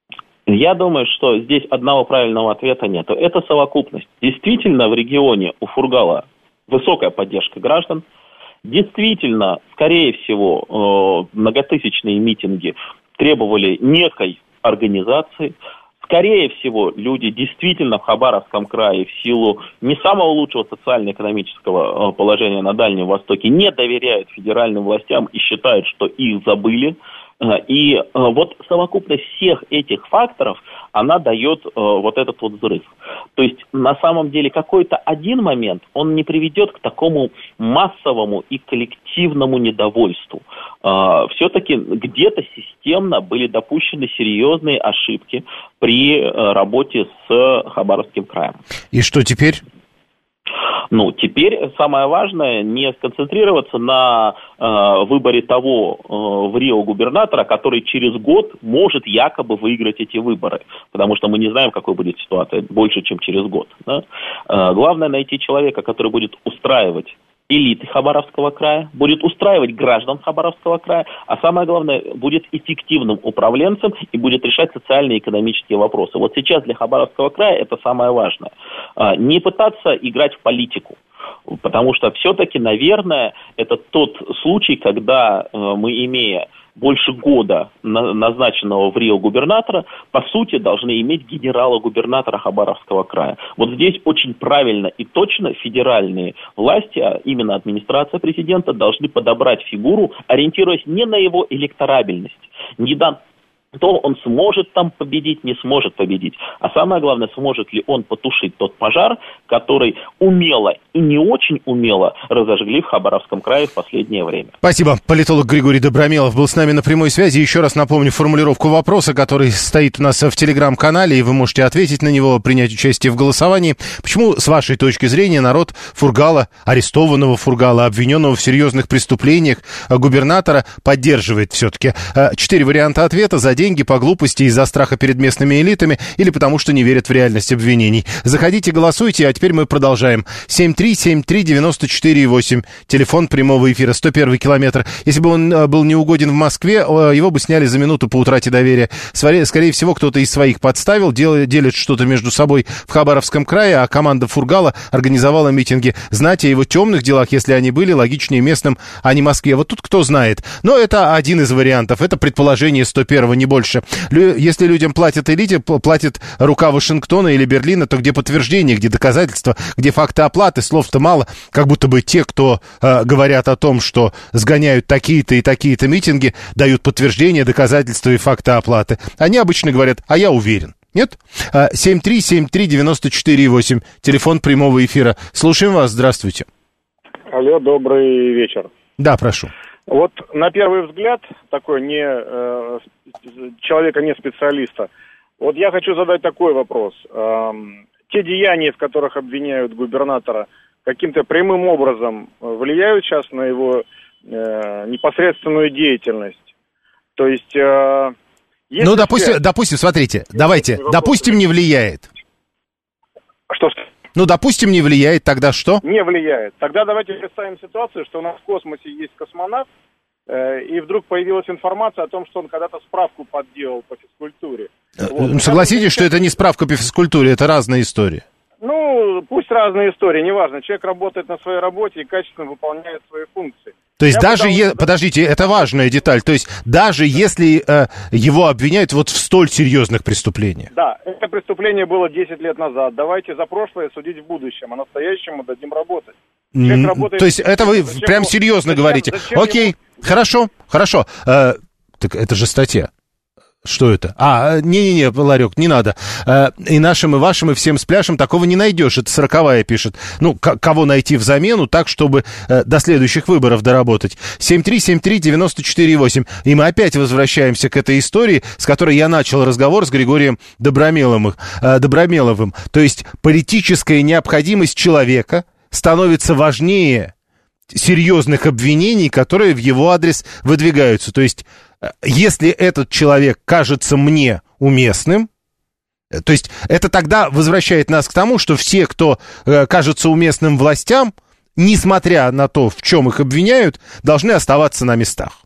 Я думаю, что здесь одного правильного ответа нет. Это совокупность. Действительно, в регионе у Фургала высокая поддержка граждан. Действительно, скорее всего, многотысячные митинги требовали некой организации. Скорее всего, люди действительно в Хабаровском крае в силу не самого лучшего социально-экономического положения на Дальнем Востоке не доверяют федеральным властям и считают, что их забыли. И вот совокупность всех этих факторов, она дает вот этот вот взрыв. То есть, на самом деле, какой-то один момент, он не приведет к такому массовому и коллективному недовольству. Все-таки где-то системно были допущены серьезные ошибки при работе с Хабаровским краем. И что теперь? Ну, теперь самое важное не сконцентрироваться на э, выборе того э, в Рио губернатора, который через год может якобы выиграть эти выборы, потому что мы не знаем, какой будет ситуация больше, чем через год. Да? Э, главное найти человека, который будет устраивать элиты Хабаровского края, будет устраивать граждан Хабаровского края, а самое главное, будет эффективным управленцем и будет решать социальные и экономические вопросы. Вот сейчас для Хабаровского края это самое важное. Не пытаться играть в политику, потому что все-таки, наверное, это тот случай, когда мы, имея больше года назначенного в Рио губернатора, по сути, должны иметь генерала-губернатора Хабаровского края. Вот здесь очень правильно и точно федеральные власти, а именно администрация президента, должны подобрать фигуру, ориентируясь не на его электорабельность, не на то, он сможет там победить, не сможет победить. А самое главное, сможет ли он потушить тот пожар, который умело и не очень умело разожгли в Хабаровском крае в последнее время. Спасибо. Политолог Григорий Добромелов был с нами на прямой связи. Еще раз напомню формулировку вопроса, который стоит у нас в телеграм-канале, и вы можете ответить на него, принять участие в голосовании. Почему, с вашей точки зрения, народ Фургала, арестованного Фургала, обвиненного в серьезных преступлениях губернатора, поддерживает все-таки? Четыре варианта ответа: за деньги, по глупости, из-за страха перед местными элитами или потому что не верят в реальность обвинений. Заходите, голосуйте, а теперь мы продолжаем. семь три семь три девять четыре восемь, телефон прямого эфира, сто первый километр. Если бы он был неугоден в Москве, его бы сняли за минуту по утрате доверия. Скорее всего, кто-то из своих подставил, делит что-то между собой в Хабаровском крае, а команда Фургала организовала митинги. Знать о его темных делах, если они были, логичнее местным, а не Москве. Вот тут кто знает. Но это один из вариантов. Это предположение сто первого, не больше. Если людям платят элите, платит рука Вашингтона или Берлина, то где подтверждение, где доказательства, где факты оплаты? Слов-то мало. Как будто бы те, кто э, говорят о том, что сгоняют такие-то и такие-то митинги, дают подтверждение, доказательства и факты оплаты. Они обычно говорят: а я уверен. Нет? семь три семь три девять четыре восемь, телефон прямого эфира. Слушаем вас, здравствуйте. Алло, добрый вечер. Да, прошу. Вот на первый взгляд, такой не э, человека, не специалиста, вот я хочу задать такой вопрос. Эм, те деяния, в которых обвиняют губернатора, каким-то прямым образом влияют сейчас на его э, непосредственную деятельность? То есть... Э, ну, допустим, все... допустим, смотрите, давайте, вопрос... допустим, не влияет. Что? Ну, допустим, не влияет, тогда что? Не влияет. Тогда давайте представим ситуацию, что у нас в космосе есть космонавт, э, и вдруг появилась информация о том, что он когда-то справку подделал по физкультуре. Вот. Согласитесь, что это не справка по физкультуре, это разная история. Ну, пусть разные истории, неважно. Человек работает на своей работе и качественно выполняет свои функции. То есть Я даже, потому... е... подождите, это важная деталь, то есть даже если э, его обвиняют вот в столь серьезных преступлениях. Да, это преступление было десять лет назад, давайте за прошлое судить в будущем, а настоящему дадим работать. Mm, работает... То есть это вы зачем прям его... серьезно зачем, говорите? Зачем Окей, ему... хорошо, хорошо, э, так это же статья. Что это? А, не-не-не, Ларек, не надо. Э, и нашим, и вашим, и всем с пляшем такого не найдешь. Это сороковая пишет. Ну, к- кого найти в замену так, чтобы э, до следующих выборов доработать. семь три семь три девять четыре восемь. И мы опять возвращаемся к этой истории, с которой я начал разговор с Григорием Добромеловым. Э, Добромеловым. То есть политическая необходимость человека становится важнее серьезных обвинений, которые в его адрес выдвигаются. То есть если этот человек кажется мне уместным, то есть это тогда возвращает нас к тому, что все, кто э, кажется уместным властям, несмотря на то, в чем их обвиняют, должны оставаться на местах.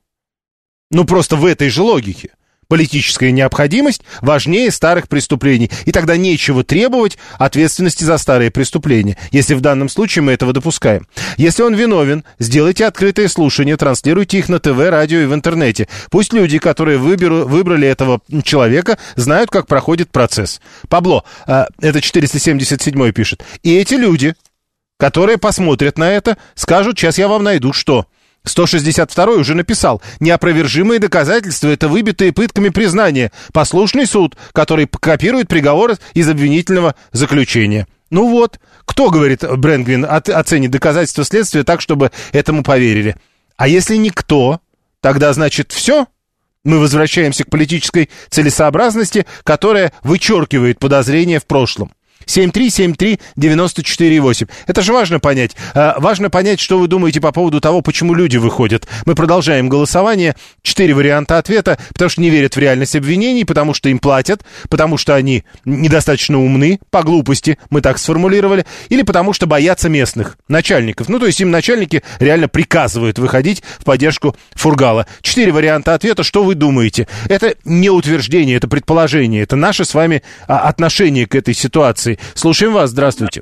Ну, просто в этой же логике. Политическая необходимость важнее старых преступлений. И тогда нечего требовать ответственности за старые преступления, если в данном случае мы этого допускаем. Если он виновен, сделайте открытые слушания, транслируйте их на ТВ, радио и в интернете. Пусть люди, которые выберу, выбрали этого человека, знают, как проходит процесс. Пабло, это четыреста семьдесят седьмой пишет. И эти люди, которые посмотрят на это, скажут: сейчас я вам найду что. сто шестьдесят второй уже написал: неопровержимые доказательства — это выбитые пытками признания. Послушный суд, который копирует приговор из обвинительного заключения. Ну вот, кто, говорит Брэнгвин, оценит доказательства следствия так, чтобы этому поверили? А если никто, тогда, значит, все? Мы возвращаемся к политической целесообразности, которая вычеркивает подозрения в прошлом. семь три семь три девять четыре восемь. Это же важно понять. А, важно понять, что вы думаете по поводу того, почему люди выходят. Мы продолжаем голосование. Четыре варианта ответа. Потому что не верят в реальность обвинений, потому что им платят, потому что они недостаточно умны, по глупости, мы так сформулировали, или потому что боятся местных начальников. Ну, то есть им начальники реально приказывают выходить в поддержку Фургала. Четыре варианта ответа. Что вы думаете? Это не утверждение, это предположение. Это наше с вами отношение к этой ситуации. Слушаем вас, здравствуйте.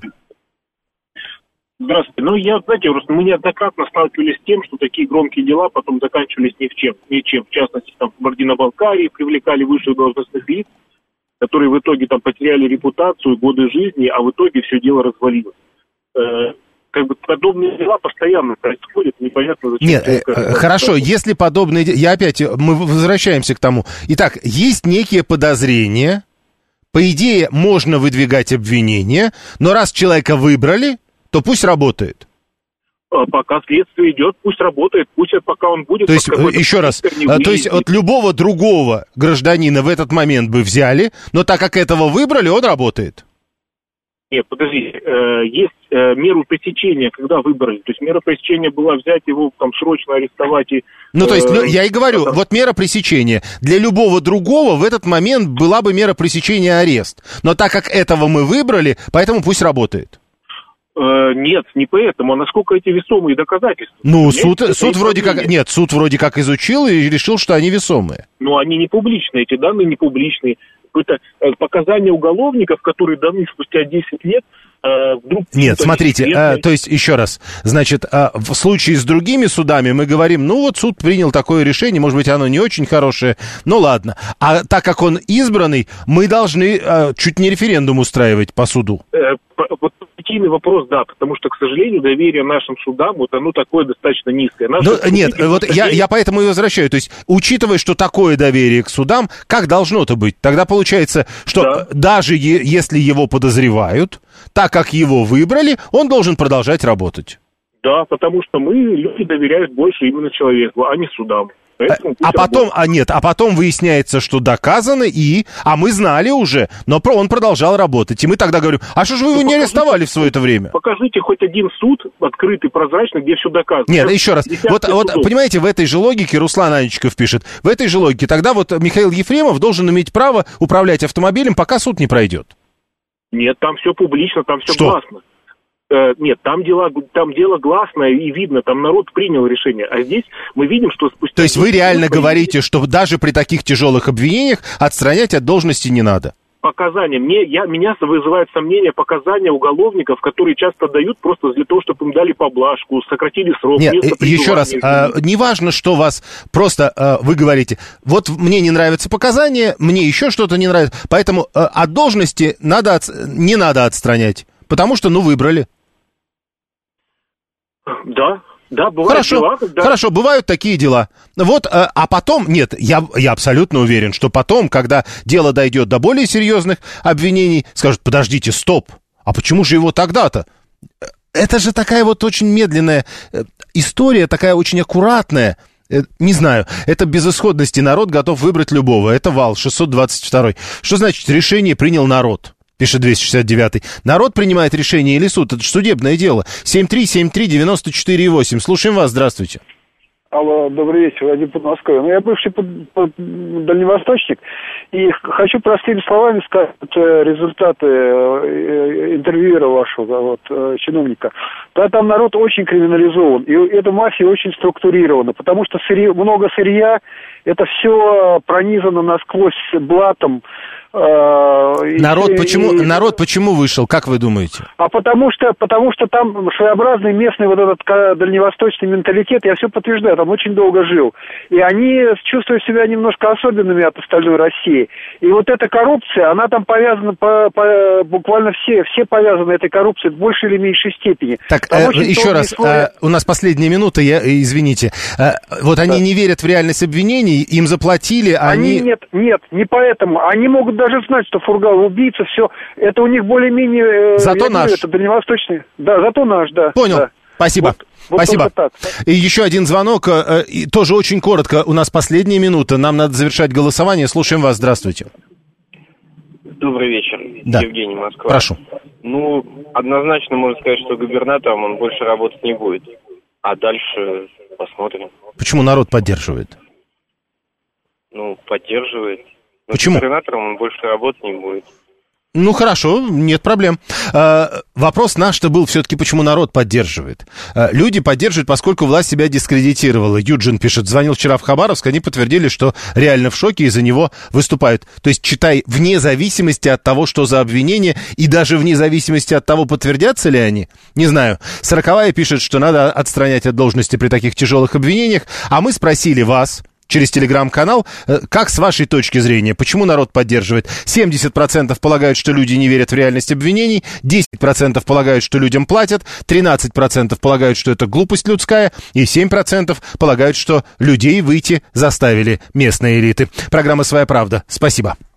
Здравствуйте. Ну, я, знаете, просто мы неоднократно сталкивались с тем, что такие громкие дела потом заканчивались ни в чем, ничем. В частности, там, в Кабардино-Балкарии привлекали высших должностных лиц, которые в итоге там потеряли репутацию, годы жизни, а в итоге все дело развалилось. Э, как бы подобные дела постоянно происходят, непонятно зачем. Нет, э, э, хорошо, если подобные дела... Я опять, мы возвращаемся к тому. Итак, есть некие подозрения. По идее, можно выдвигать обвинения, но раз человека выбрали, то пусть работает. Пока следствие идет, пусть работает, пусть пока он будет... То есть, еще раз, то есть от любого другого гражданина в этот момент бы взяли, но так как этого выбрали, он работает. Нет, подождите, э, есть э, меру пресечения, когда выбрали. То есть мера пресечения была взять его, там, срочно арестовать и... Ну, то есть, ну, я и говорю, это... вот мера пресечения. Для любого другого в этот момент была бы мера пресечения арест. Но так как этого мы выбрали, поэтому пусть работает. Э, нет, не поэтому, а насколько эти весомые доказательства. Ну, суд, суд вроде как... Нет, суд вроде как изучил и решил, что они весомые. Но они не публичные, эти данные не публичные. Какое-то показания уголовников, которые даны спустя десять лет, э, вдруг... Нет, смотрите, э, то есть, еще раз, значит, э, в случае с другими судами мы говорим, ну вот суд принял такое решение, может быть, оно не очень хорошее, ну ладно. А так как он избранный, мы должны э, чуть не референдум устраивать по суду. Э, вот партийный вопрос, да, потому что, к сожалению, доверие нашим судам, вот оно такое достаточно низкое. Ну, нет, вот я, я поэтому и возвращаю, то есть, учитывая, что такое доверие к судам, как должно-то быть? Тогда получается, что да. даже е- если его подозревают, так как его выбрали, он должен продолжать работать. Да, потому что мы, люди, доверяют больше именно человеку, а не судам. Поэтому а потом, работает. а нет, а потом выясняется, что доказано, и, а мы знали уже, но он продолжал работать. И мы тогда говорим, а что же вы его ну, не арестовали в свое это время? Покажите хоть один суд открытый, прозрачный, где все доказано. Нет, как еще раз, вот, вот понимаете, в этой же логике, Руслан Анечков пишет, в этой же логике тогда вот Михаил Ефремов должен иметь право управлять автомобилем, пока суд не пройдет. Нет, там все публично, там все что? гласно. Нет, там, дела, там дело гласное и видно, там народ принял решение, а здесь мы видим, что спустя... То есть вы реально говорите, что даже при таких тяжелых обвинениях отстранять от должности не надо? Показания. Мне, я, меня вызывает сомнение показания уголовников, которые часто дают просто для того, чтобы им дали поблажку, сократили срок. Нет, еще раз, а, не важно, что вас просто, а, вы говорите, вот мне не нравятся показания, мне еще что-то не нравится, поэтому а, от должности надо, от, не надо отстранять, потому что, ну, выбрали. Да, да, бывают хорошо, дела. Когда... Хорошо, бывают такие дела. Вот, а, а потом, нет, я, я абсолютно уверен, что потом, когда дело дойдет до более серьезных обвинений, скажут, подождите, стоп, а почему же его тогда-то? Это же такая вот очень медленная история, такая очень аккуратная. Не знаю, это безысходности, народ готов выбрать любого. Это вал шестьсот двадцать два. Что значит решение принял народ? Пишет двести шестьдесят девятый. Народ принимает решение или суд? Это же судебное дело. семь три семь три девяносто четыре восемь. Слушаем вас, здравствуйте. Алло, добрый вечер, Владимир Подмосковье. Ну, я бывший под, под, дальневосточник, и хочу простыми словами сказать результаты интервьюера вашего вот, чиновника. Да, там народ очень криминализован, и эта мафия очень структурирована, потому что сырье, много сырья, это все пронизано насквозь блатом. Народ, и, почему, и, народ почему вышел, как вы думаете? А потому что, потому что там своеобразный местный вот этот дальневосточный менталитет, я все подтверждаю, там очень долго жил. И они чувствуют себя немножко особенными от остальной России. И вот эта коррупция, она там повязана, по, по, буквально все, все повязаны этой коррупцией в большей или меньшей степени. Так, э, еще раз, э, у нас последняя минута, я, извините. Э, вот они да. не верят в реальность обвинений, им заплатили, они... они... Нет, нет, не поэтому. Они могут даже знать, что Фургал убийца, все. Это у них более-менее... Зато я наш. Говорю, это дальневосточный. Да, зато наш, да. Понял. Да. Спасибо. Вот, вот Спасибо. И еще один звонок, и тоже очень коротко. У нас последняя минута, нам надо завершать голосование. Слушаем вас, здравствуйте. Добрый вечер, да. Евгений, Москва. Прошу. Ну, однозначно можно сказать, что губернатором он больше работать не будет. А дальше посмотрим. Почему народ поддерживает? Ну, поддерживает. Но почему? Губернатором он больше работать не будет. Ну, хорошо, нет проблем. А, вопрос наш-то был все-таки, почему народ поддерживает. А, люди поддерживают, поскольку власть себя дискредитировала. Юджин пишет, звонил вчера в Хабаровск, они подтвердили, что реально в шоке, из-за него выступают. То есть, читай, вне зависимости от того, что за обвинение, и даже вне зависимости от того, подтвердятся ли они, не знаю. Сороковая пишет, что надо отстранять от должности при таких тяжелых обвинениях, а мы спросили вас... через телеграм-канал. Как с вашей точки зрения, почему народ поддерживает? семьдесят процентов полагают, что люди не верят в реальность обвинений, десять процентов полагают, что людям платят, тринадцать процентов полагают, что это глупость людская, и семь процентов полагают, что людей выйти заставили местные элиты. Программа «Своя правда». Спасибо.